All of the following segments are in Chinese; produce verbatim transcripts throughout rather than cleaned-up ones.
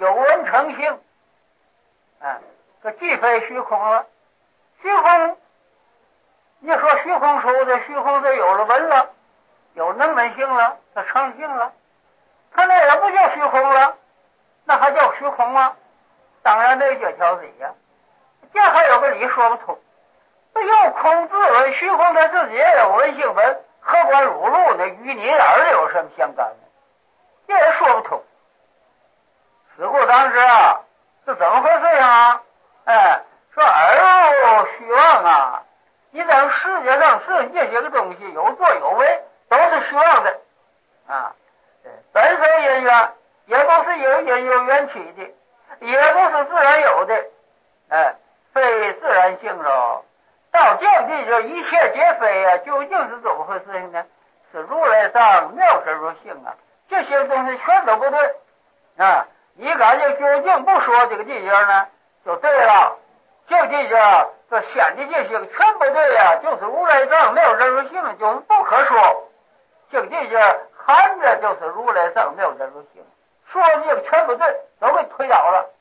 有文成性，哎，这既非虚空了。虚空，你说虚空说的虚空是有了文了，有能门性了，它成性了，它那也不叫虚空了，那还叫虚空吗？当然没这条理呀、啊，这还有个理说不通。有空自文，虚空它自己也有文性文，何管汝路呢？与你哪里有什么相干呢？这也说不通。此故当知啊，是怎么回事啊？哎，说耳物虚妄啊！你在世界上是这些个东西有作有为，都是虚妄的啊。本身因缘也不是有因有缘起的，也不是自然有的，哎，非自然性喽。到这地这一切皆非啊，究竟是怎么回事情呢？是如来藏妙真如性啊，这些东西全都不对啊！你感觉究竟不说这个地界呢，就对了。这地界这显的这些个全不对呀、啊，就是如来藏妙真如性，就是不可说。这个地界含着就是如来藏妙真如性，说的这个全不对，都给推倒了。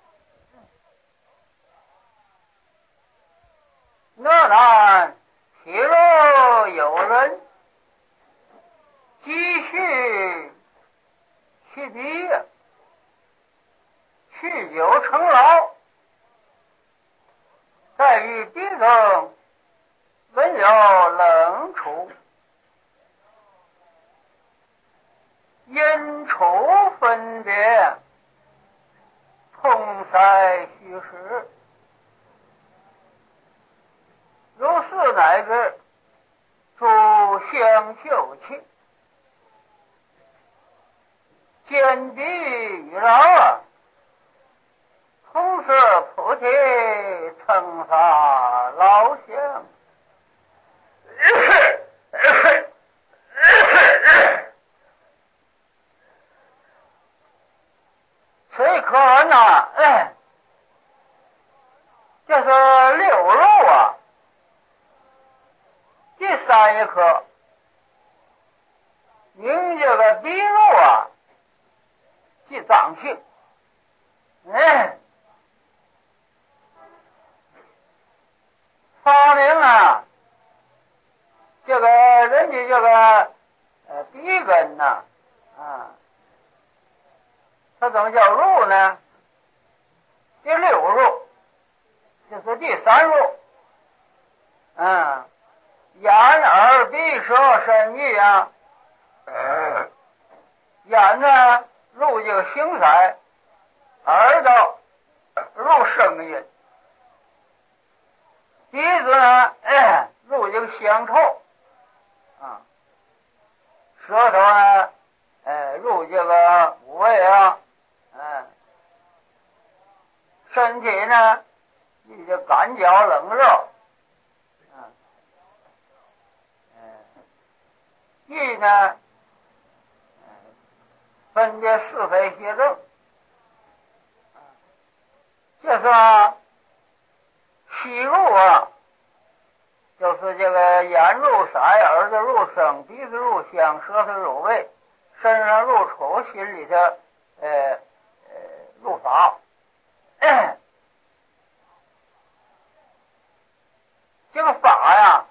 那然，譬如有人积蓄去逼，酗酒成劳，在于逼中闻有冷处，因处分别，通塞虚实。如是乃至诸香秀气，坚壁与饶啊，红色菩提称法老香。此可呢、哎，就是六路啊。第三一颗，名这个逼路啊，即脏性。哎，发明啊，这个人的这个呃鼻根呐，啊，它怎么叫路呢？第六路，就是第三路。嗯。眼耳鼻舌身意啊，呃、眼呢入这个形色，耳朵入声音，鼻子呢、哎、入这个香臭啊，舌头呢、哎、入这个五味啊，嗯，身体呢你这感觉冷热。意呢，分别是非邪正，这是吸入啊，就是这个眼入色，耳朵入声，鼻子入香，舌头入味，身上入触，心里头呃呃入法。这个法呀，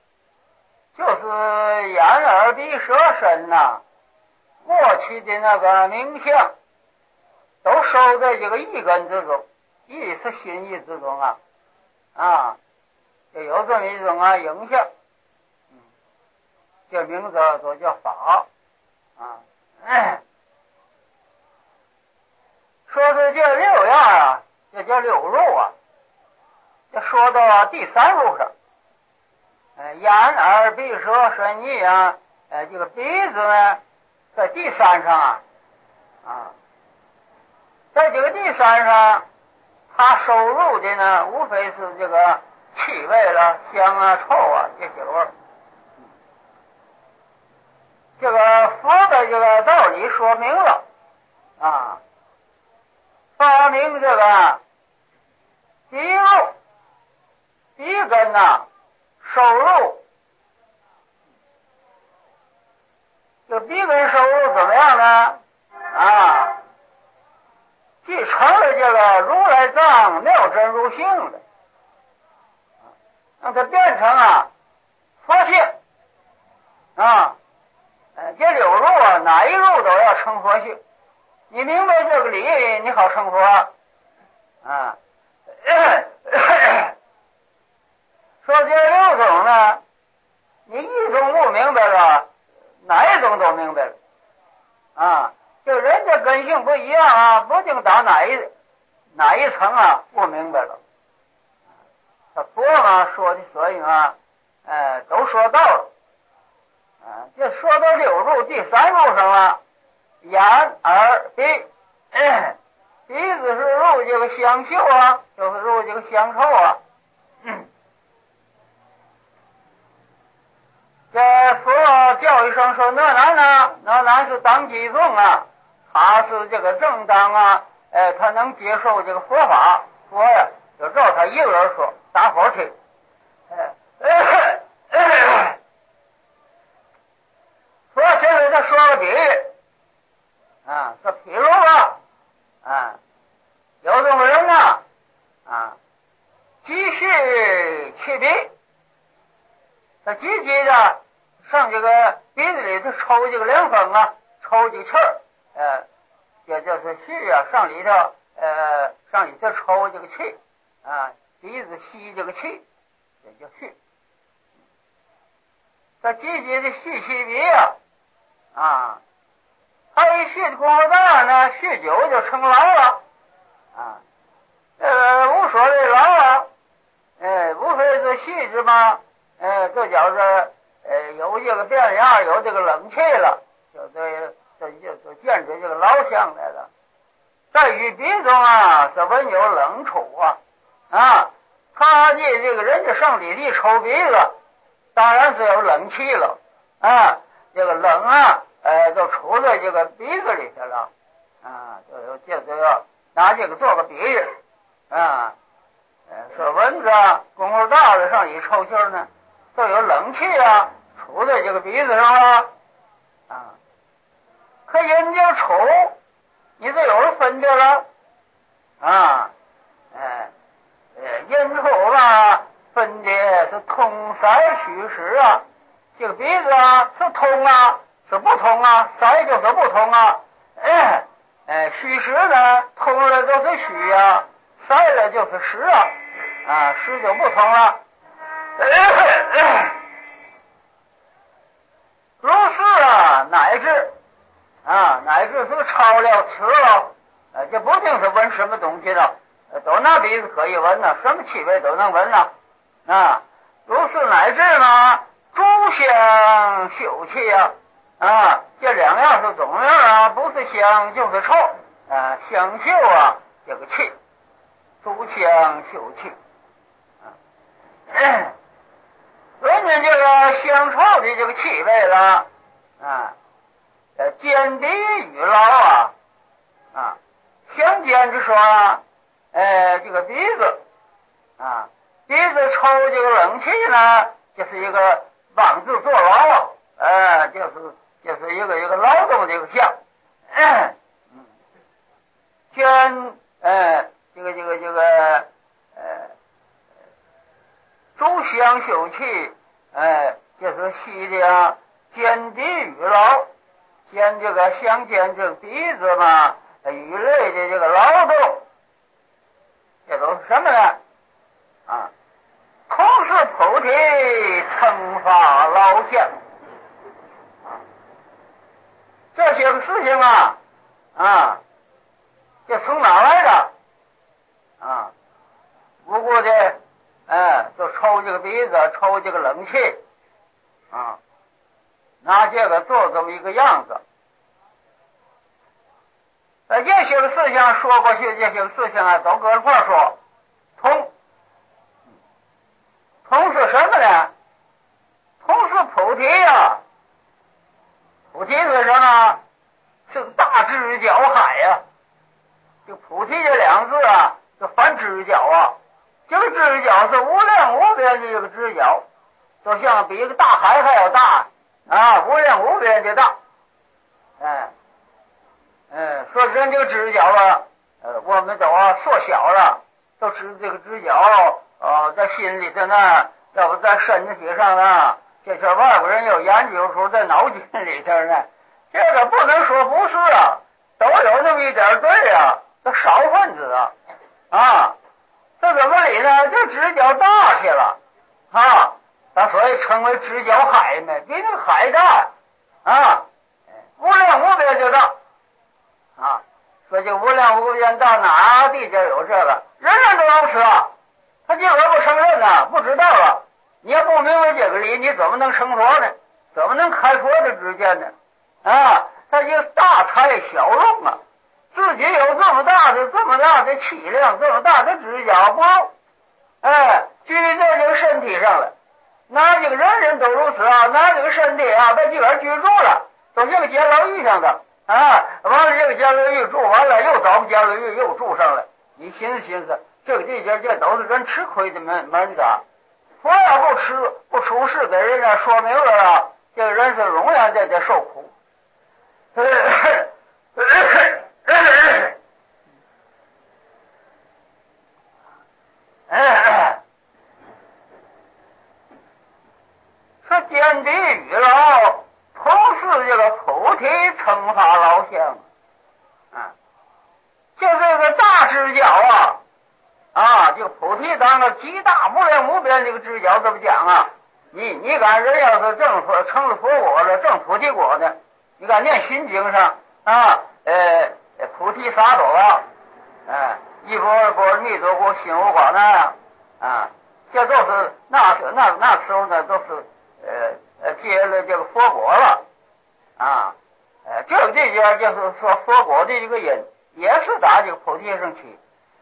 就是眼耳鼻舌身呐、啊，过去的那个名相都收在这个意根之中，意是心意之中啊，啊，就有这么一种啊影像，嗯，这名字都叫法啊。哎，说是这六样啊，这叫六路啊。这说到第三路上，呃，眼耳鼻舌身意啊，呃，这个鼻子呢，在第三上啊，啊，在这个第三上，它收入的呢，无非是这个气味了、香啊、臭啊这些味儿。这个佛的这个道理说明了啊，发明这个鼻入、鼻根呐，收入。这鼻根收入怎么样呢？啊， 继承了这个如来藏妙真如性的，让它变成啊佛性啊，呃，这六路啊，哪一路都要成佛性。你明白这个理，你好成佛啊。说这六种呢，你一种不明白了，哪一种都明白了啊。就人家根性不一样啊，不定到哪一哪一层啊，不明白了。他佛嘛说的，所以嘛，呃，都说到了啊。这说到六路第三路上了，眼耳鼻，嗯，鼻子是入这个香嗅啊，就是入这个香臭啊。嗯，这佛教育上说那男呢，那男是当机众啊，他是这个正当啊，呃，他能接受这个佛法，佛呀就照他一个人说，大伙听。佛现在他说个比喻啊，说譬如吧，啊，有种人呢，啊，继续气鼻，他积极的上这个鼻子里头抽这个凉风啊，抽这个气儿，呃，也就是气啊，上里头呃，上里头抽这个气啊，鼻子吸这个气，也叫续。他积极的续气鼻啊，啊，他一续的功夫大呢，续久就成痨了啊，呃，无所谓痨啊，哎，无非是续之嘛，哎，这叫是呃有这个变样，有这个冷气了，就这这就就见着这个痨相来了。在于鼻中啊，是闻有冷处啊，啊，他这这个人家上里地抽鼻子，当然是有冷气了啊，这个冷啊，呃，都处在这个鼻子里去了啊，就有这就要拿这个做个比喻啊，呃，说蚊子啊，功夫大了上里抽气呢，都有冷气啊，处在这个鼻子上了啊，可人家抽，你这有人分别了啊，哎，呃，阴口吧。分的是通塞虚实啊，这个鼻子啊是通啊是不通啊，塞就是不通啊，哎哎，虚实呢通了就是虚啊，塞了就是实啊，啊实就不通了。如是啊，乃至啊乃至是超了词了，呃，这不定是闻什么东西的，都拿鼻子可以闻呢，什么气味都能闻呢。啊，如是乃至呢，诸香嗅气啊，啊，这两样是总样啊，不是香就是臭啊，香嗅啊，这个气，诸香嗅气啊，人家这个香臭的这个气味了啊，呃，兼鼻与劳啊，啊，相兼之说啊，呃，这个鼻子啊。鼻子抽这个冷气呢，就是一个妄自坐牢，呃，就是就是一个一个劳动的一个项，嗯，兼呃这个这个这个呃诸香嗅气，呃，就是吸的啊，兼鼻与劳，兼这个相兼这个鼻子嘛，与类的这个劳动，这都是什么呢？啊。同是菩提称法劳相啊，这些个事情啊啊，这从哪来的啊？无故的，哎，就抽这个鼻子，抽这个冷气啊，拿这个做这么一个样子。呃，这些个事情说过去，这些个事情啊，都搁一块说，同。同是什么呢？同是菩提呀、啊，菩提是什么？是个大知觉海呀、啊。这菩提这两个字啊，就翻知觉啊。这个知觉是无量无边的这个知觉，就像比一个大海还要大啊，无量无边的大。哎，哎，说人这个知觉啊， 呃，我们都啊缩小了，都知这个直角呃在心里头呢，要不在身体上呢，这些外国人有研究出在脑筋里头呢，这个不能说不是啊，都有那么一点对啊，都少分子啊啊，这怎么理呢？这直角大些了啊，他所以称为直角海呢，比那个海大啊，无量无边就大啊。说这无量无边大哪地界有这个？人人都如此啊！他今儿不承认呢，不知道啊！你要不明白这个理，你怎么能成佛呢？怎么能开佛的知见呢？啊，他就大材小用啊，自己有这么大的这么大的气量，这么大的直角不用，哎，居在这个身体上了。拿这个人人都如此啊，拿这个身体啊，把这边居住了，都像个监牢狱上的。啊，完了这个监牢狱住完了，又找个监牢狱又住上了。你寻思寻思，这个地界这都是人吃亏的门门子啊！佛要不吃不出事给人家说明了啊，这个人是永远在这受苦。说见地与老，同是这个菩提称法老相。啊，就这个大直角啊，啊，这个菩提当个极大无量无边这个直角，这么讲啊？你你看人要是正佛成了佛果了，正菩提果呢？你看念心经上啊，呃，菩提萨埵啊，哎，一波二波密多故心无广难啊，这都是那那那时候呢，都是呃呃接了这个佛果了啊。呃，这个这些就是说佛果的一个因，也是打这个菩提上去。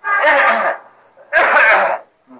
嗯，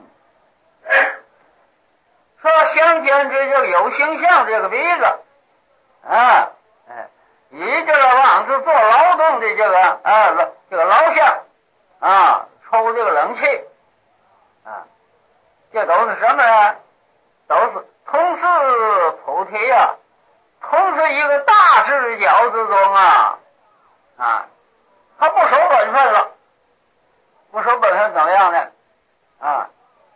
说相见之这个有形象这个鼻子啊，哎，以这个往子做劳动的这个啊这个劳相啊，抽这个冷气啊，这都是什么呢？都是同是菩提啊。同是一个大直角之中啊，啊，他不守本分了，不守本分怎么样呢？啊，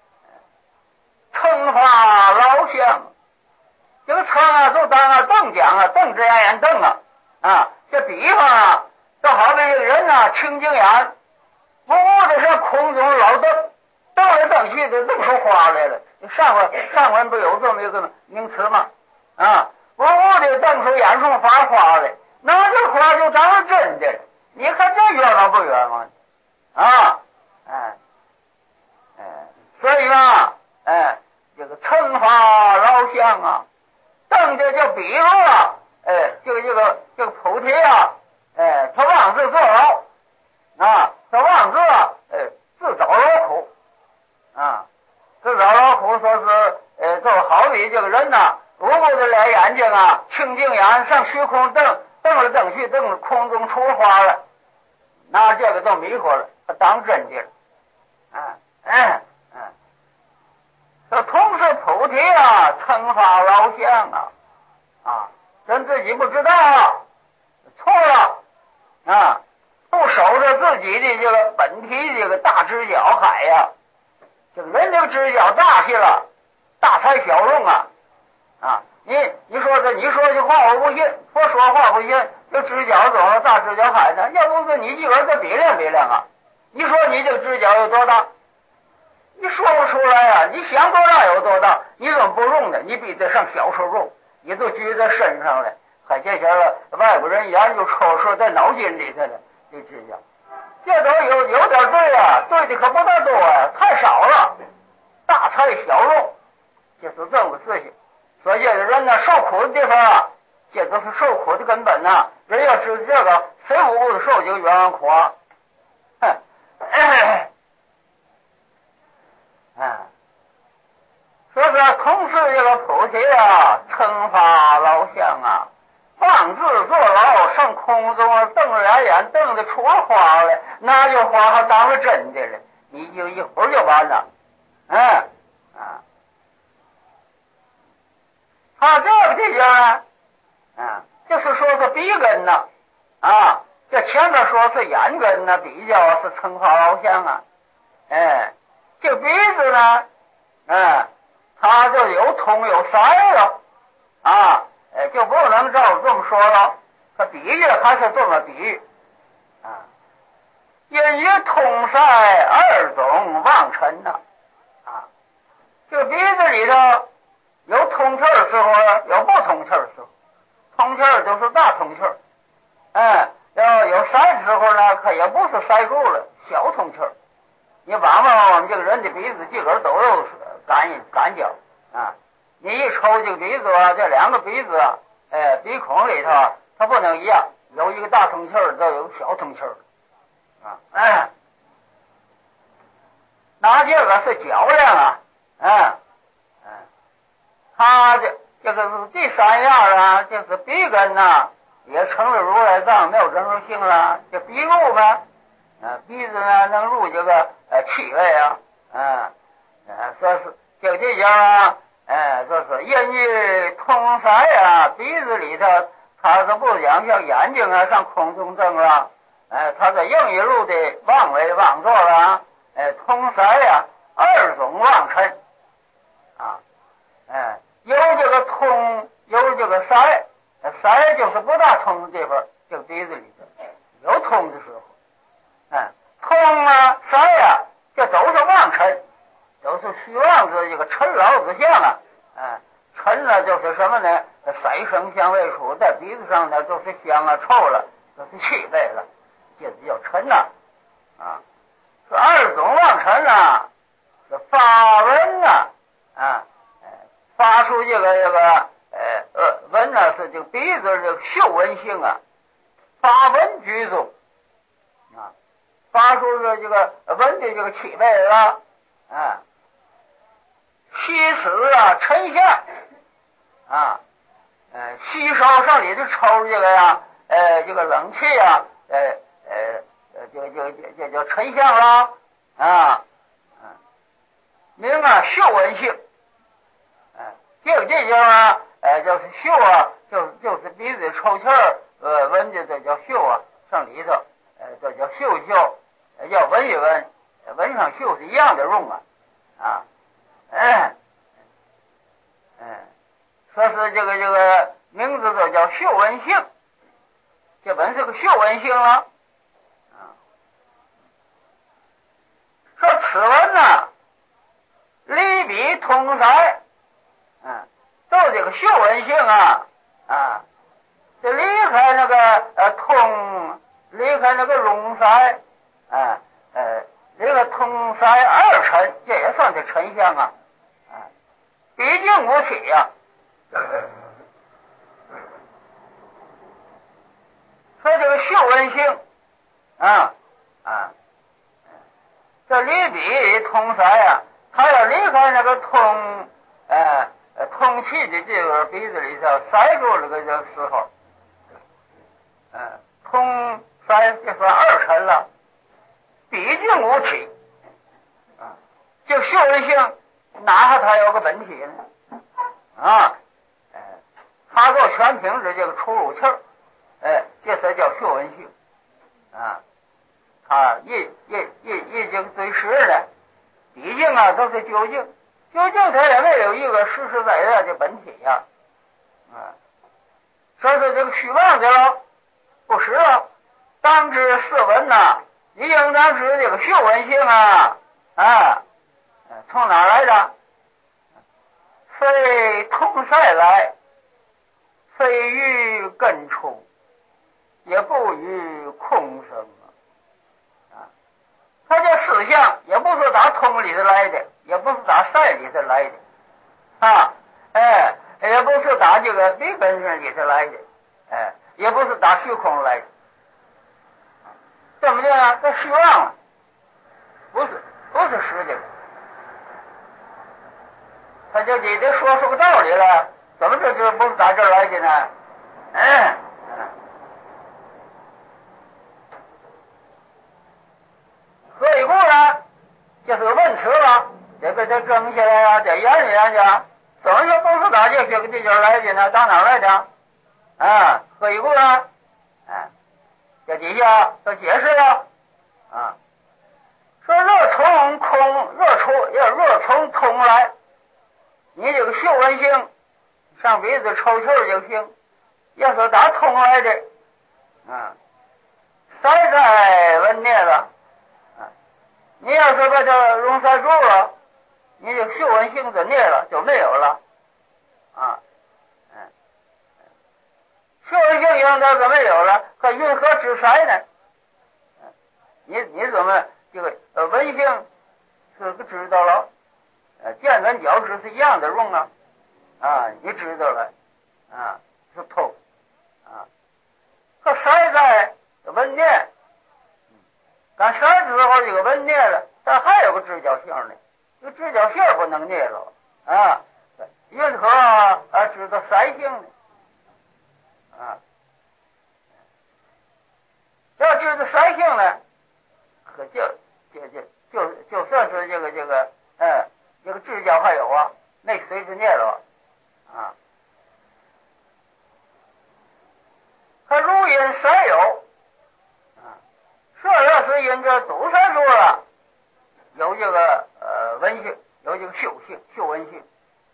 称法老相，这个称啊，就当啊瞪讲啊，瞪着眼瞪啊，啊，这比方啊，就好比一个人呐、啊，清净眼，不无的上空中老瞪，瞪来瞪去的瞪出花来了。上回上回不有这么一个名词吗？啊。不无的瞪出眼中发花来，那这花就当是真的了。你看这冤枉不冤枉啊？哎哎，所以嘛，哎，这个称法老相啊，瞪的就比如啊，哎，这个这个这个菩提啊，哎，他妄自坐牢啊，他妄自啊，哎，自找劳苦啊，自找劳苦，说是呃，就好比这个人呐、啊。无辜的俩眼睛啊，清净眼上虚空瞪瞪来瞪去，瞪空中出花了，拿这个都迷惑了，他当真的了。啊嗯嗯，这同是菩提啊，称法老相啊啊，人自己不知道啊，错了啊，不守着自己的这个本体这个大直角海呀、啊，这个人这个直角大些了，大材小用啊。啊，你你说这你说这话我不信，佛说话不信，这直角怎么大直角海呢？要不是你自个儿再比量比量啊？你说你这个直角有多大？你说不出来啊！你想多大有多大？你怎么不用呢？你比得上小时候用，你都举在身上了，还这些了外国人研究抽出在脑筋里头了，这直角，这都有有点对啊，对的可不大多啊，太少了，大材小用，就是这么个事情。所以这个人呢，受苦的地方啊，这都是受苦的根本呐、啊。人要知这个，谁无故的受这个冤枉苦啊？哼，嗯，说是同是这个菩提啊，称法老相啊，妄自坐牢，上空中瞪着俩眼，瞪得出了花来，那就花还当了真的了，你就一会儿就完了，嗯啊。他这个地方呢，啊，就是说是鼻根呐，啊， 这前面说是眼根呢，比较是称号老相啊，哎，这鼻子呢，哎，它就有通有塞了啊，哎，就不能照这么说了，它比喻还是这么比喻啊。因于通塞二种妄尘呐，啊，这个鼻子里头有通气的时候，有不通气的时候，通气就是大通气，哎，要有塞的时候呢，可也不是塞住了，小通气。你往往我们这个人的鼻子自个儿都有感感觉啊，你一抽这个鼻子啊，这两个鼻子啊，哎，鼻孔里头它不能一样，有一个大通气儿，都有小通气儿啊，哎，那这个是较量啊，嗯嗯，他这这个是第三样啊，就是鼻根呐，也成了如来藏没有真如性了，这鼻入嘛，啊，鼻子呢能入这个呃气味啊，嗯，呃，说是这个地方啊，哎，说是因于通塞啊，鼻子里头它是不讲像眼睛啊上空中正了，哎，它是应一路的妄为妄作了，哎，通塞呀、啊，二种妄尘啊，哎，有这个通，有这个塞，塞就是不大通的地方，这个鼻子里头有通的时候。哎，通啊，塞呀，这都是妄尘，都是虚妄之这个尘劳之相啊。哎，尘呢就是什么呢？色声香味触，在鼻子上呢都是香啊、臭了，都是气味了，这就叫尘呐。啊，这二种妄尘啊，这发闻呐，啊，发出这个这个呃呃闻呢是这个鼻子这个嗅闻性啊，发闻居中啊。发出的这个闻的这个气味了，啊，吸食啊，沉下，啊，呃，吸收上里头抽这个呀，呃，这个冷气啊，呃呃，就就就就叫沉香了，啊，嗯，名啊，嗅闻性，嗯，这个这叫啊，呃，就是嗅啊，就就是鼻子抽气儿，呃，闻的这叫嗅啊，上里头，呃，这叫嗅嗅。要闻一闻，闻上嗅是一样的用啊，啊，哎，嗯，说是这个这个名字都叫嗅闻性，这本是个嗅闻性了，啊，说此文呢，离比通塞，嗯，都这个嗅闻性啊，啊，这离开那个呃通，离开那个容塞。啊，呃，这个通塞二尘，这也算是尘相啊，啊，毕竟无体呀、啊。说这个嗅闻性，啊啊，这离比通塞呀、啊，它要离开那个通，呃，通气的这个鼻子里头塞住了个这个时候，呃，通塞就算二尘了。毕竟无体啊，就嗅闻性，哪怕它有个本体呢？啊，哎，它做全凭着这个出入气儿，哎，这才叫嗅闻性啊。它一一一一经对实的，毕竟啊都是究竟，究竟它也没有一个实实在在的本体呀、啊，啊，说是这个虚妄的了，不实了，当知四闻呐。你应当知这个嗅闻性啊，啊，从哪来的？非通塞来，非于根处，也不于空生啊。它这思想也不是打通里头来的，也不是打塞里头来的，啊，哎，也不是打这个鼻根上里头来的，哎，也不是打虚空来的，怎么的呢？这虚妄了。不是，不是实的，他就你得说出个道理了，怎么这就不是打这儿来的呢？嗯嗯，何以故呢？这是个问词了，得给它整起来呀，得研究研究，怎么就不是打这些个地界来的呢？打哪来的？啊，何以故呢？啊， 这底下都解释了啊，说热从空，热出要热从通来，你这个嗅闻性上鼻子抽气儿就行，要是打通来的啊，塞在闻灭了啊，你要是把它溶塞住了，你这个嗅闻性就灭了，就没有了啊。嗅闻性应该怎么有了？和云何之塞呢？你你怎么这个呃闻性是不知道了？呃，见闻觉知是一样的用啊啊，你知道了啊，是通啊。和塞在闻念，赶塞之后这个闻灭了，但还有个知觉性呢，这个知觉性不能灭了啊。云何啊知道塞性呢？啊，要知道塞性呢，可就就就就就算是这个这个呃这个知觉还有啊，那随之灭了啊。可如因塞有啊，这要是因着堵塞住了，有这个呃闻性，有这个嗅性、嗅闻性，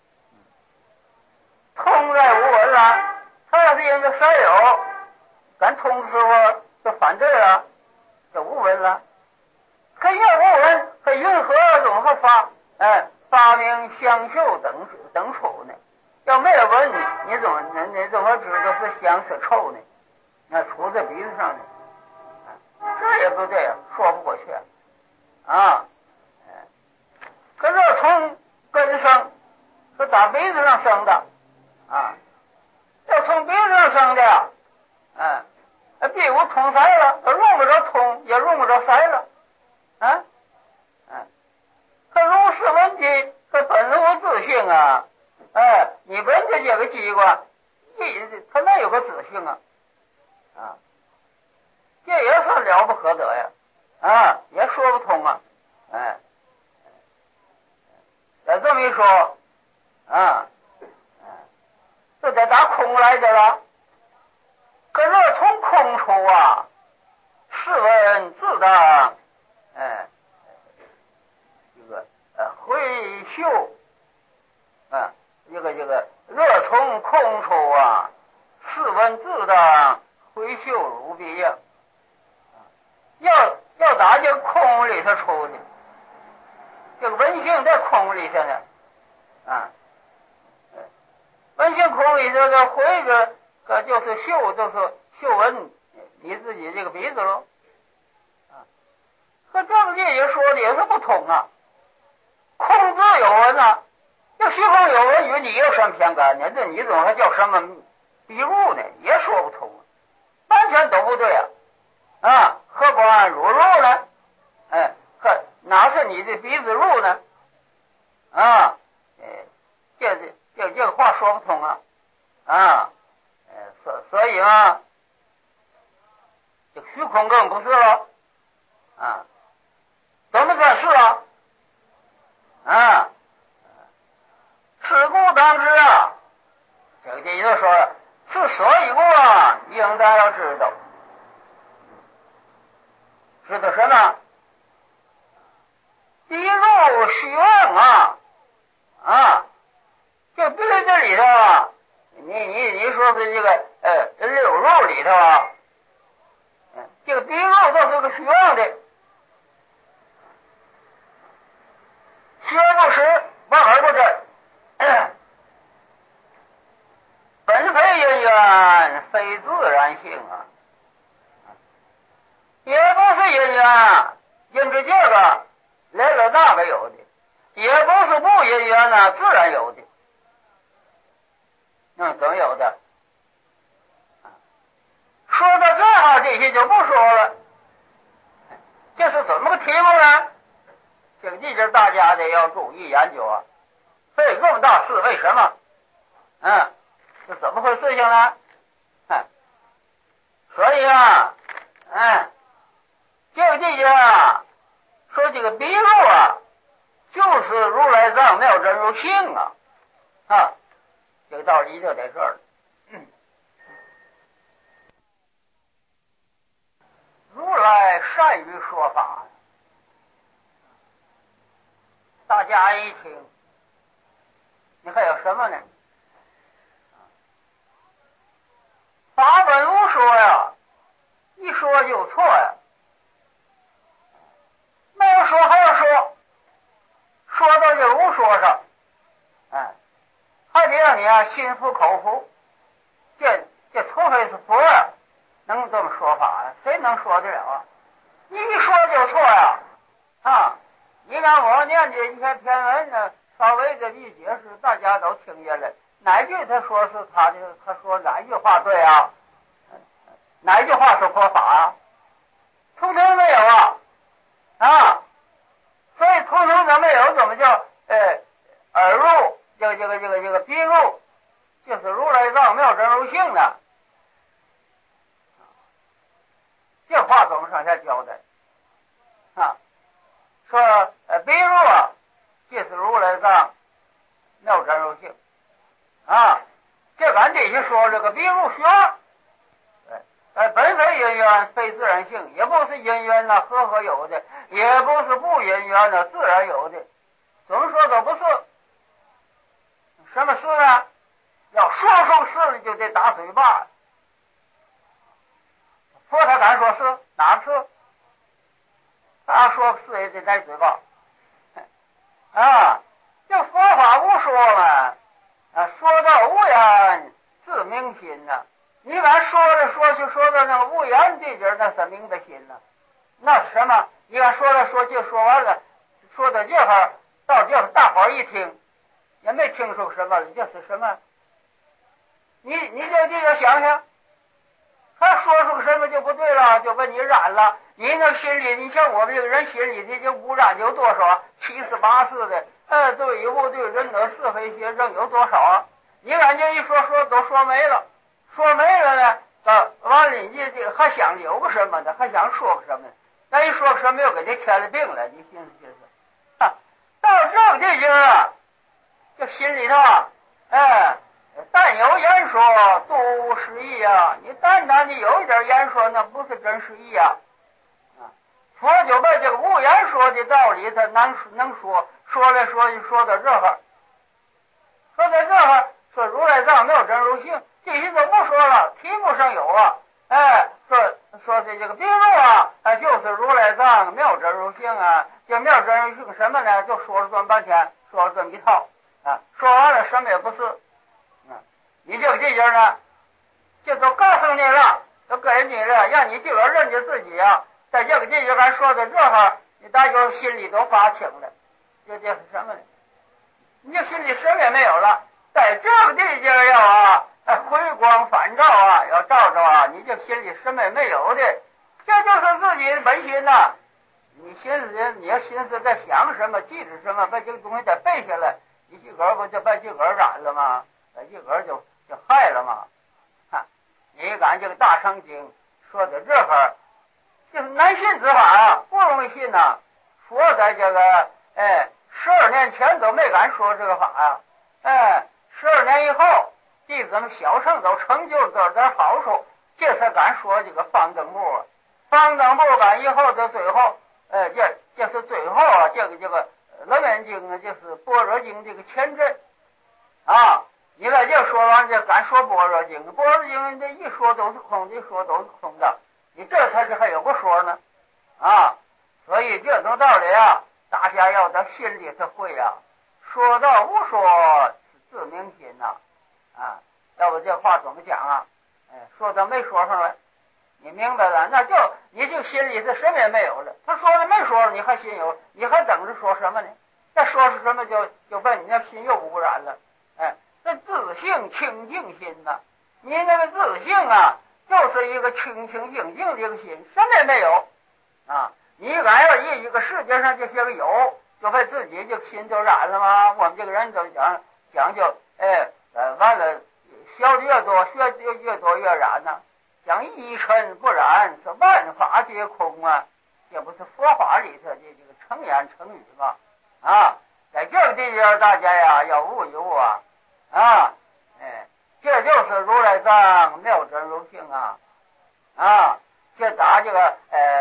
通在无闻了。他要是因着塞有，咱通的时候就反对了，就无闻了。可要无闻，可云何怎么发哎发明香嗅等等处呢？要没有闻，你你怎么你你怎么知道是香是臭呢？那杵在鼻子上呢，这也不对啊，说不过去啊。可是从根生是打鼻子上生的啊，要从鼻子上生的呀，嗯，鼻骨通塞了，它用不着通，也用不着塞了，啊，嗯，可如是问题，它本无自性啊，哎，你闻这些个机关，它没有个自性啊，啊，这也算了不可得呀，啊，也说不通啊，哎，要这么一说，啊。这得打空来的了，可是从空处啊，是闻自当，哎，这个呃回嗅，啊，这个这个若从空处啊，是闻自当回嗅如彼呀，要要打这空里头出的，这个闻性在空里头呢，啊。闻性空里头的回着，可就是嗅，就是嗅闻你自己这个鼻子喽。啊，可正界也说的也是不通啊。空自有闻啊，这虚空有闻与你有什么相干呢？这你怎么还叫什么鼻入呢？也说不通，完全都不对啊！啊，何况乳入呢？哎，可哪是你的鼻子入呢？啊，哎，这这。这这个话说不通啊，啊，呃，所所以啊，这虚空更不是了，啊，怎么算是啊？啊，是故当知啊，这个这就说了，是所以故啊，应当要知道，知道什么？一入虚妄啊，啊。这鼻子里头啊，你你你说是这个呃六入里头啊，嗯，这个鼻入这是个虚妄的，学不实，望而不真，嗯，本非因缘，非自然性啊，也不是因缘，因着这个来了那个有的，也不是不因缘呢，自然有的。嗯，总有的。说到这儿，这些就不说了。这是怎么个题目呢？这个地界大家得要注意研究啊。费这么大事，为什么？嗯，这怎么回事情呢？嗯，所以啊，嗯，这个地界啊，说这个笔录啊，就是如来藏妙真如性啊，啊。这个道理就在这儿了。嗯， 如来善于说法，大家一听，你还有什么呢？法本无说呀，一说就错呀，没有说还要说，说到这无说上，哎，还得让你啊心服口服。这这除非是佛呀，能这么说法呀，谁能说得了啊？你一说就错呀，啊！你看我念这一篇篇文呢，稍微的一解释，大家都听见了。哪句他说是他的？他说哪句话对啊？哪句话是佛法啊？通通没有啊！啊！所以通通都没有，怎么叫呃耳入？这个这个这个这个鼻入，就是如来藏妙真如性呢？这话怎么上下交代？啊，说呃鼻入啊，就是如来藏妙真如性啊。这俺这些说这个鼻入学，呃本非因缘，非自然性，也不是因缘呐和合有的，也不是不因缘呐自然有的，怎么说都不是。什么是呢？要说出是了就得打嘴巴。佛他敢说是哪是？他说是也得挨嘴巴。啊，这佛法无说嘛，啊，说到无言自明心呐、啊。你敢说着说去说到那个无言这点，那是明白心呐、啊。那是什么？你看说来说去说完了，说到这会儿，到这会儿大伙儿一听，也没听出什么，这是什么？你你就这个想想。他说出什么就不对了，就把你染了。你那心里，你像我们这个人心里的这污染有多少？七四八四的，呃，对与不对，人得是非邪正有多少啊？你感觉一说说都说没了，说没了呢，啊，完了你这个还想留个什么呢？还想说个什么呢？那一说什么又给你添了病了，你寻思寻思，啊，到这个地界啊，这心里头，哎。但有言说，都无实意啊！你单单的有一点言说，那不是真实意啊！啊，佛就把这个无言说的道理，他能能说，说来说去说到这儿，说到这儿，说如来藏没有真如性，这些都不说了，题目上有啊，哎，说说的这个别论啊，哎，就是如来藏没有真如性啊，这没有真如性什么呢？就说了这么半天，说了这么一套啊，说完了什么也不是。你这个这些呢，这都告诉你了，都给你了，让你自个儿认识自己啊。在这个这些还说到这儿，你大家心里都发清了，这这是什么呢？你这心里什么也没有了，在这个地界要啊，回光返照啊，要照照啊，你这心里什么也没有的，这就是自己的本心呐、啊。你寻思，你要寻思在想什么，记着什么，把这个东西再背下来，你自个儿不就把自个儿染了吗？把自个儿就。就害了嘛！看，你看这个大乘经说的这会儿，就是难信之法啊，不容易信呐、啊。佛在这个哎十二年前都没敢说这个法呀、啊，哎，十二年以后，弟子们小乘都成就这点好处，这才敢说这个方等部啊。方等部敢以后的最后，哎，这这是最后啊，这个这个楞严经呢，就是般若经这个前阵啊。你把这说完，这敢说般若经？般若经这一说都是空的，一说都是空的，你这才是还有个说呢，啊！所以这种道理啊，大家要在心里头会啊。说到无说，自明心呐、啊，啊！要不这话怎么讲啊？哎，说到没说上来，你明白了，那就你就心里头什么也没有了。他说了没说了，你还心有，你还等着说什么呢？再说是什么就就把你那心又污染了，哎。这自性清净心呐、啊，你那个自性啊，就是一个清清净净的一个心，什么也没有啊！你敢要以一个世界上这些个有，就被自己就心就染了吗？我们这个人都讲讲究，哎，呃，完了，学的越多，学的越多越染呢、啊。讲一尘不染，是万法皆空啊！这不是佛法里头的这个成言成语吗？啊，在这个地方大家呀要悟一悟啊！啊，哎，这就是如来藏妙真如性啊！啊，这打这个呃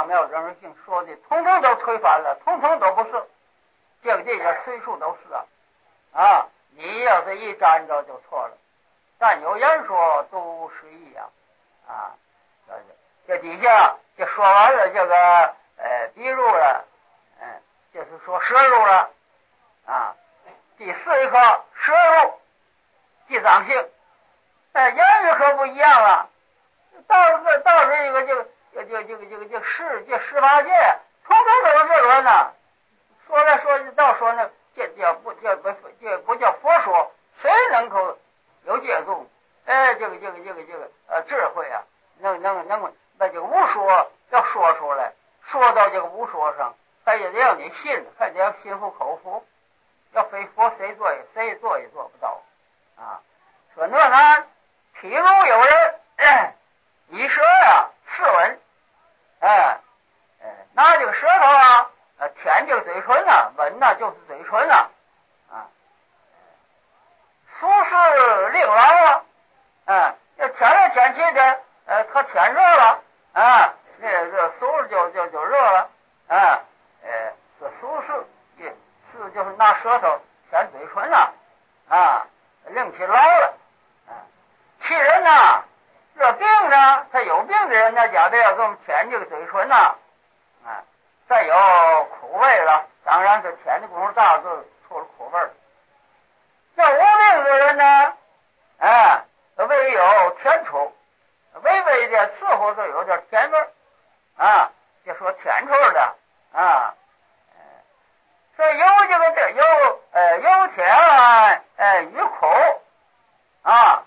上没有任何性，说的通通都推翻了，通通都不是。这个这点随处都是啊啊！你要是一沾着就错了。但有人说都是一样啊。这底下就说完了这个呃比如了，嗯、呃，就是说摄入了啊。第四一课摄入即长性，哎，言语可不一样了。到这到这个这个这个这个这个这个十这十八界，通通都是这个呢。说来说去到说呢，这叫不这不这不叫佛说，谁能够有这种哎这个这个这个这个呃智慧啊，能能能把这个无说要说出来，说到这个无说上，还得让你信，还得要心服口服。要非佛谁做也谁做也做不到啊！说那呢，譬如有人哎以舌呀试吻，哎哎拿这个舌头啊呃舔这个嘴唇啊，吻呐就是嘴唇啊啊，俗是令劳啊，啊要舔来舔去的，呃他舔热了啊，那个俗就就就热了啊，呃这俗是也。是就是拿舌头舔嘴唇了啊，令其劳了啊。其人呢，这病呢，他有病的人呢，假的要这么舔这个嘴唇呐啊。再有苦味了，当然是舔的功夫大就出了苦味了。这无病的人呢，哎，唯有甜出，微微的似乎是有点甜味啊，就说甜出的啊。所以有这个的有呃有甜呃与苦啊，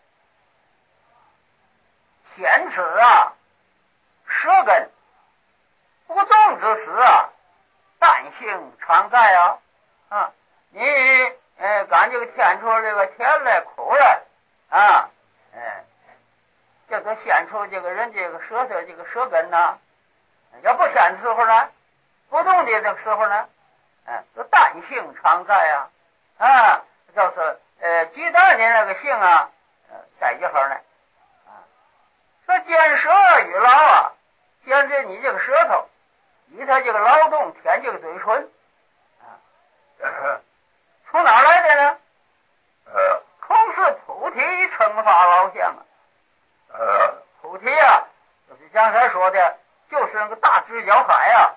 甜此啊舌根不动之时啊，淡性常在啊啊，你呃感这个甜出这个甜来苦来啊，哎，这个显出这个人这个舌头这个舌根呢，要不甜的时候呢，不动的这个时候呢。哎，这淡性常在啊，啊，就是呃鸡蛋的那个性啊，呃，在一盒呢，啊，说尖舌与劳啊，尖着你这个舌头，与他这个劳动舔这个嘴唇，啊，从哪来的呢？呃，空是菩提称法劳相啊，呃，菩提啊，就是刚才说的，就是那个大直角海啊。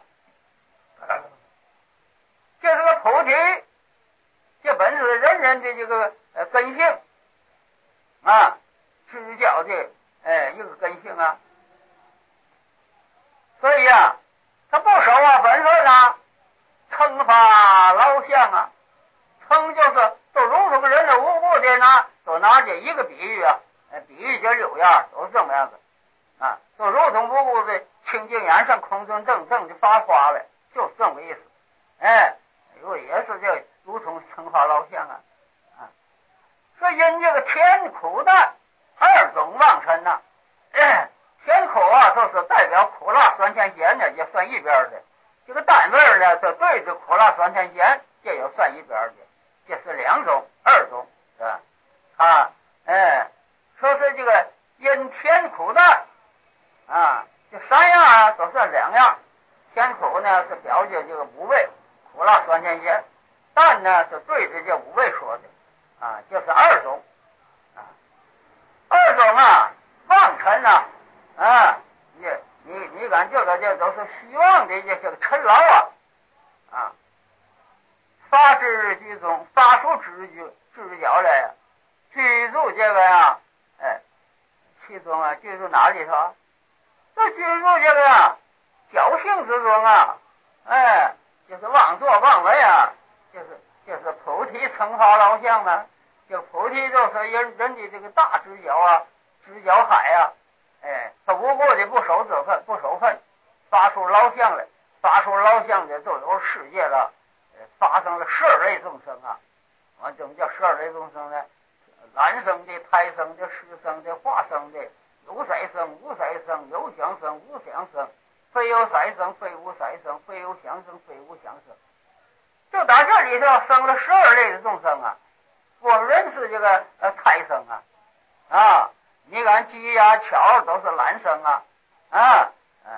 这是个菩提，这本是人人的这个呃根性啊，直角的哎一个根性啊。所以啊，他不守啊本分啊，称法劳相啊，称就是都如同人的无故的呢，都拿这一个比喻啊，比喻这六样都是这么样子啊，都如同无故的清净眼上空中正正的发花了，就是这么个意思，哎。有也是这如同称法劳相啊啊，说因这个甜苦淡二种妄陈呐、啊，甜苦啊就是代表苦辣酸甜咸的，也算一边的；这个淡味呢，就对着苦辣酸甜咸，这也算一边的。这是两种二种是吧？啊，哎，说是这个因甜苦淡啊，这三样啊都算两样，甜苦呢是表现这个五味。苦辣酸甜咸，淡呢是对着这五味说的啊，就是二种啊，二种啊，妄陈呐 啊, 啊，你你你看这个这都是虚妄的这些个陈劳啊啊，发之居中，发出之居之角来，居住这个呀，哎，其中啊居住哪里头？这居住这个呀，侥幸之中啊，哎。就是妄作妄为啊，就是就是菩提称法劳相啊，就菩提就是人人的这个大直角啊，直角海啊，哎，他无故的不守责分，不守分，发出劳相来，发出劳相的都有世界了，发生了十二类众生啊，啊，怎么叫十二类众生呢？卵生的、胎生的、湿生的、化生的，有色生、无色生，有想生、无想生。非有色生，非无色生，非有想生，非无想生，就打这里头生了十二类的众生啊。我们人是这个呃胎生啊，啊，你看鸡呀、巧都是卵生啊，啊，啊，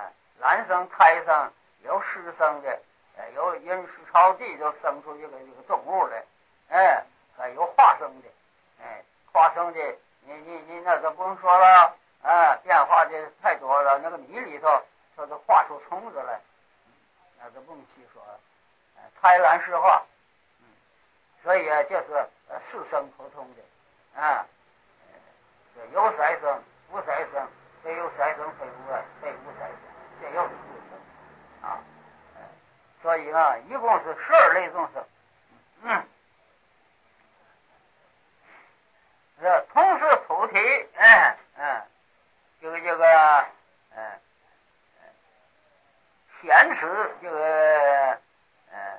卵生、胎生，有湿生的，哎，有因湿潮地就生出一个一个动物来，哎，还有化生的，哎，化生的，你你你那个不用说了，啊，变化的太多了，那个米里头它都化出虫子来，那就不用细说了，哎，胎卵湿化，嗯，所以啊，就是呃四生普通的，啊，呃、有色生、无色生，非有色生，非无非无色生，这又是四生啊，哎，所以呢，一共是十二类众生，嗯。这同是菩提，嗯嗯，这个这个，嗯，显示这个，嗯，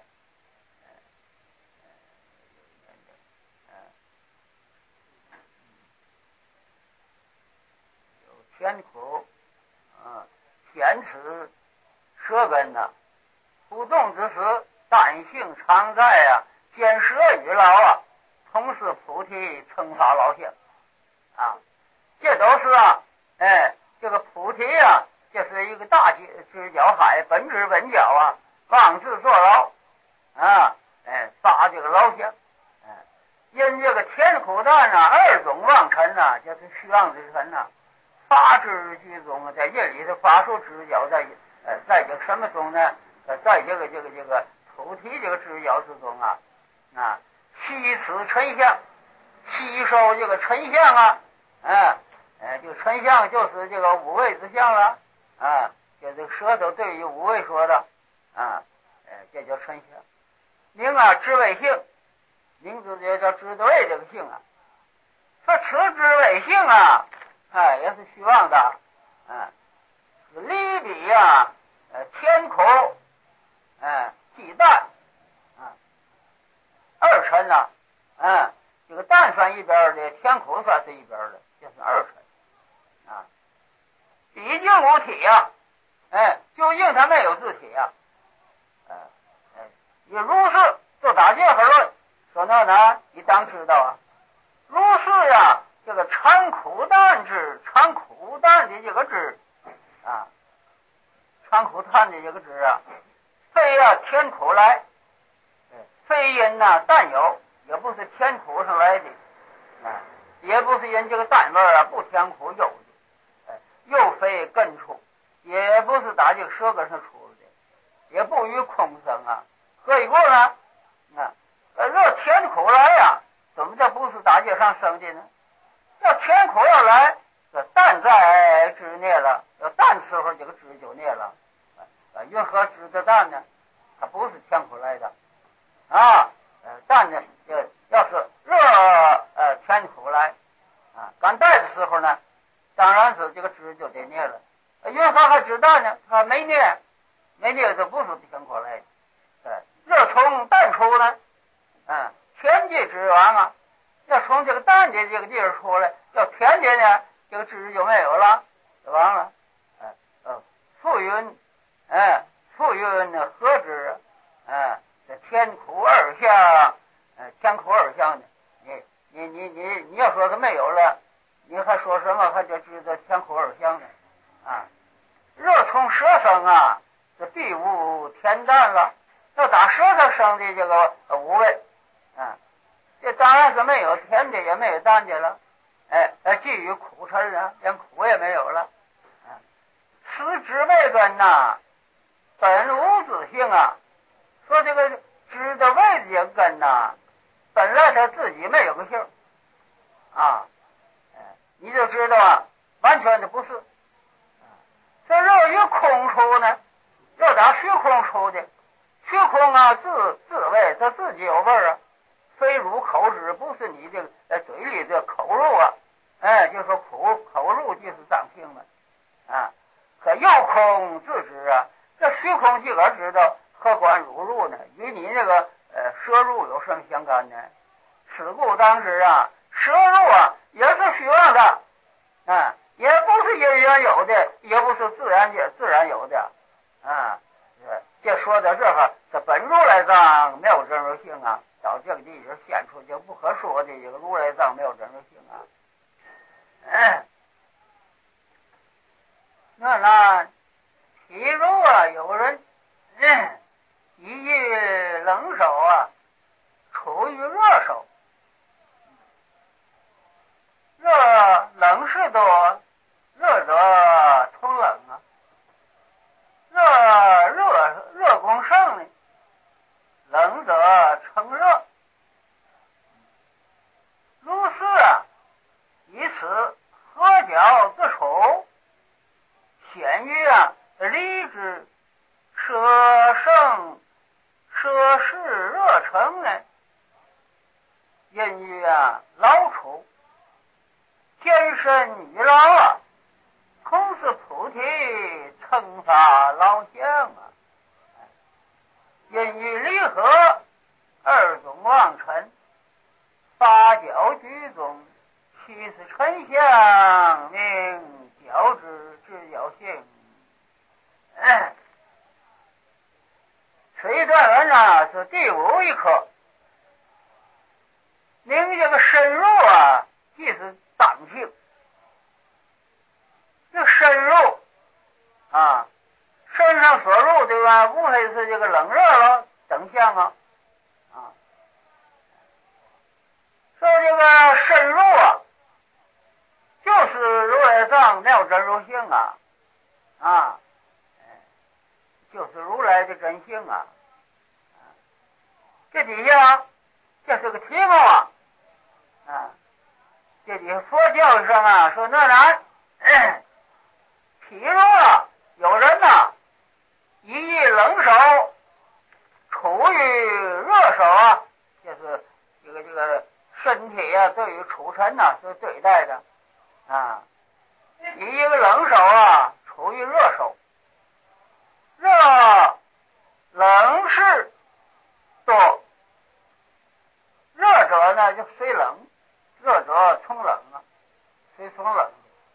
有天苦，嗯，显示舌根呐，不动之时，但性常在啊，见舌与劳啊，同是菩提称法老相啊，这都是啊，哎，这个菩提啊，这是一个大知觉海，本质本觉啊，妄自作劳啊，哎，发这个老相，哎，因这个天苦淡啊，二种妄尘呐，就是虚妄之尘呐，发之居中，在这里头发出知觉，在呃，在这个什么中呢？呃，在这个这个这个菩提这个知觉之中啊，啊，吸此尘相，吸收这个尘相啊，嗯。哎，这个尘相就是这个五味之相了，啊，就这个舌头对于五味说的，啊，哎，这叫尘相。名啊，知味性，名字也叫知的味这个性啊。说此知味性啊，哎，也是虚妄的，嗯，是离比呀，呃，天苦，哎，忌淡，啊，二尘呐，嗯，这个淡算一边的，天苦算是一边的，这是二尘。啊，毕竟无体呀、啊，哎，就因他没有自体呀、啊，哎哎，也如是就打这合论，说那呢，你当知道啊，如是呀，这个尝苦淡之，尝苦淡的这个知啊，尝苦淡的这个知啊，非呀天苦来，非因呐淡有，也不是天苦上来的，啊，也不是因这个淡味啊不甜苦有的。又非根处，也不是打这个舌根上出的，也不与空生啊，何以故呢？啊，呃，若天苦来呀、啊，怎么叫不是打这上生的呢？要天苦要来，这淡在知灭了，要淡时候这个知就灭了，啊，云何知的淡呢？它不是天苦来的，啊，呃，淡呢，要要是热呃天苦来，啊，刚带的时候呢。当然是这个知就得灭了，云何还知道呢？他没灭，没灭就不是天苦来的。对，热从淡出呢，嗯，天地之王啊，要从这个淡的这个地儿出来，要天的呢，这个知就没有了，就完了。哎，呃，复云，哎，复云呢何知？哎，这天苦二相，哎，天苦二相呢？你你你你你要说它没有了。你还说什么？还就知道天苦二相呢？啊，热从舌生啊，这必无天淡了。要打舌头生的这个五味，啊，这当然是没有甜的，也没有淡的了。哎，呃，至于苦尘啊，连苦也没有了。啊，此知味根呐，本无自性啊。说这个知的味的这个根呐，本来他自己没有个性啊。你就知道啊，完全的不是。这肉于空出呢，要打虚空出的，虚空啊，自自味，它自己有味儿啊，非入口之，不是你这个在嘴里的口入啊，哎，就说苦口入即是脏性嘛，啊，可又空自知啊，这虚空自个儿知道，何关乳入呢？与你那个呃舌入有什么相干呢？此故当知啊。舌入啊，也是虚妄的，啊，也不是因缘有的，也不是自然界自然有的，啊，这说到这儿，这本如来藏没有真如性啊，到这个地方显出就不可说的这个如来藏没有真如性啊。嗯，那那譬如啊，有人嗯一遇冷手啊，处于热手，热冷是多，热者通冷啊，热热热功盛呢，冷者成热。如是啊，以此合角之处，显于啊离之舍生舍是热成呢，因于啊劳处健身于劳啊，同是菩提称法劳相啊，因于离合二种妄尘，八角居中，其是尘相名角之之角性。嗯，此一段文呢是第五一课，名这个深入啊，即是当性。这深入啊，身上所入对吧？无非是这个冷热了等相啊啊。说这个深入啊，就是如来藏妙真如性啊啊，就是如来的真性啊。这底下这是个题目啊啊，这底下佛教上啊说那然，嗯，譬如啊，有人呐、啊，一遇冷手，处于热手啊，就是这个这个身体啊，对于处尘呐是对待的啊。以一个冷手啊，处于热手，热冷是多，热者呢就虽冷，热者从冷啊，虽从冷。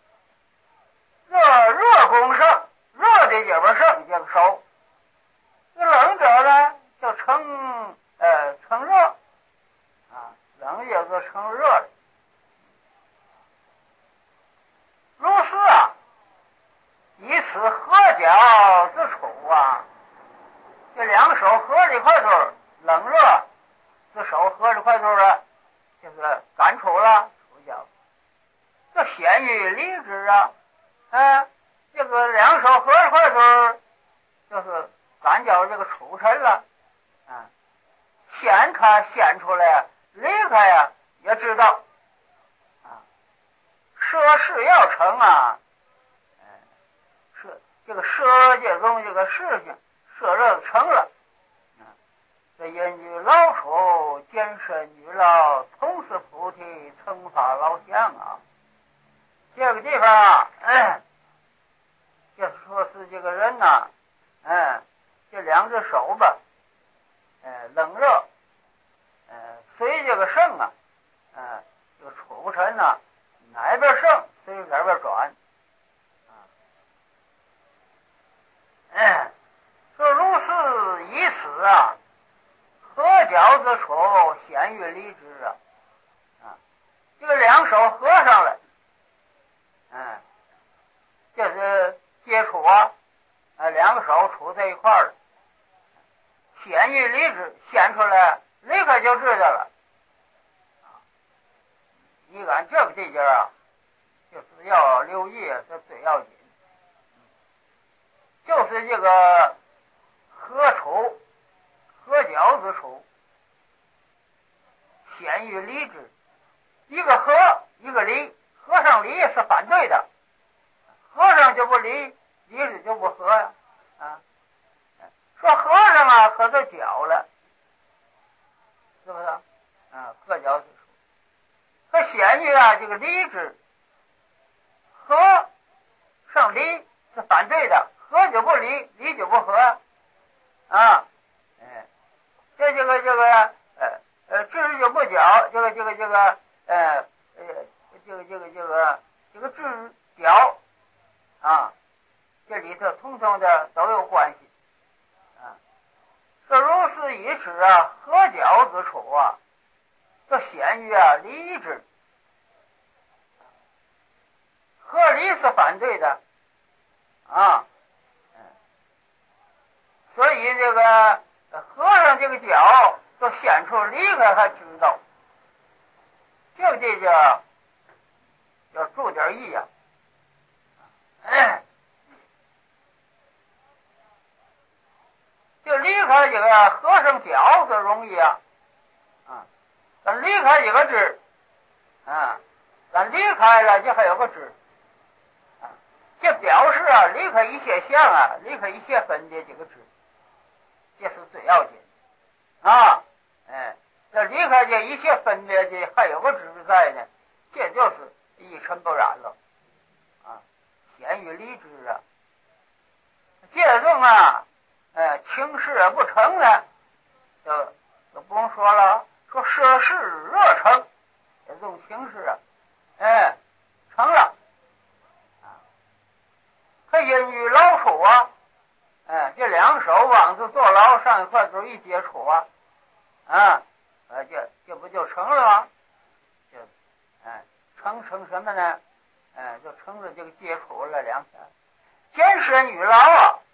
热热功盛，热的姐们盛这个手，这冷者呢就成呃成热啊，冷也是成热的。如是啊，以此合角之处啊，这两手合着一块头，冷热这手合着一块头了，就是感触了，处角。这显于离之啊，嗯、啊，这个两手合着一块头，就是感觉这个处尘了，啊，显它显出来，离开呀也知道，啊，摄事要成啊，嗯，摄这个摄界中这个事情，摄热成了，啊，这因于劳处坚身于劳，同是菩提称法劳相啊。这个地方啊，嗯，就是说是这个人呐、啊，嗯，这两只手吧，呃，冷热，呃，随这个盛啊，呃，这个储尘呐，哪边盛随哪边转，啊，嗯，说如是以此啊，合角之处显于离之啊，啊，这个两手合上了，嗯，这是接触啊，呃，两个手处在一块儿了，显于离之，显出来，立刻就知道了。你看这个地界啊，就是要留意，这最要紧，就是这个合处、合角之处，显于离之。一个合，一个离，合上离是反对的，合上就不离，离是就不合呀，啊。说和尚啊，可是角了，是不是？啊，合角之处，它显于啊，这个离之，和上离是反对的，合就不离，离就不合啊。哎，这这个这个呃呃，智就不角，这个这个这个呃呃，这个这个这个这个智角啊，这里头通通的都有关系。这如是以此啊，合角之处啊，这显于啊离之，合离是反对的啊， 所以这个和尚这个脚都显出离开还知道，就这叫要注点意呀、啊。就离开这个和尚脚子容易啊，啊，咱离开一个字，啊，咱离开了就还有个字，啊，这表示啊，离开一些相啊，离开一些分别这个字，这是最要紧啊，哎，这离开这一切分别的还有个字在呢，这就是一尘不染了，啊，显于离之啊，这种啊。哎，情事不成呢，就就不用说了。说涉世热成，这种情事啊，哎，成了啊。可因于老鼠啊，哎，这两手往子坐牢上一块都一接触啊，啊，呃，这这不就成了吗？就哎，成成什么呢？哎，就成了这个接触了两下，健身与劳啊。